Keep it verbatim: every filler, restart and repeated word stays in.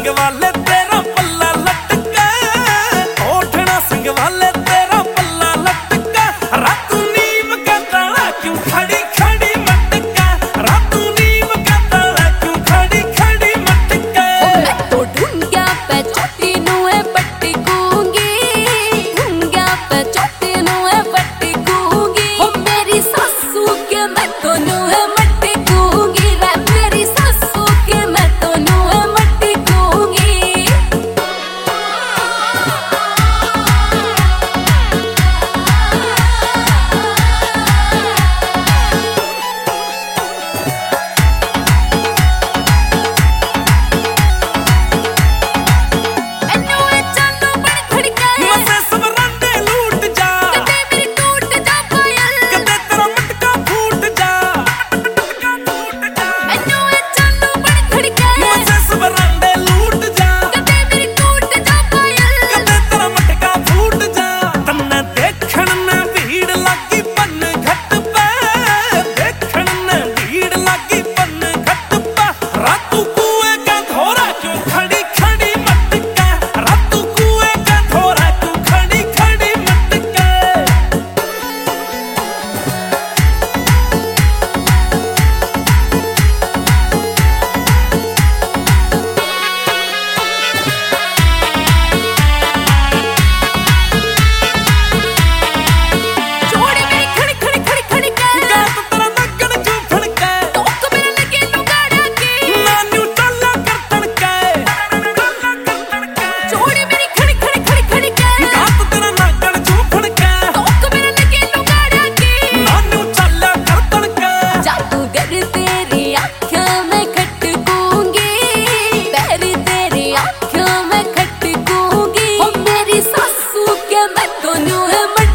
वाले तेरा पल्ला लटका, ओठना संग वाले तेरा पल्ला लटका। रातू नीम का ताला क्यों खड़ी खड़ी मटका, रातू नीम का ताला क्यों खड़ी खड़ी मटका। मैं तो ढूंढिया पे चोटी नू है पट्टी कूंगी, ढूंढिया पे चोटी नू है पट्टी कूंगी। ओ मेरी सासू के मैं तो नू है मट्टी कूंगी रे, मेरी सासू के मैं तो नू है मट्टी कूंगी। मैं तो न्यू है।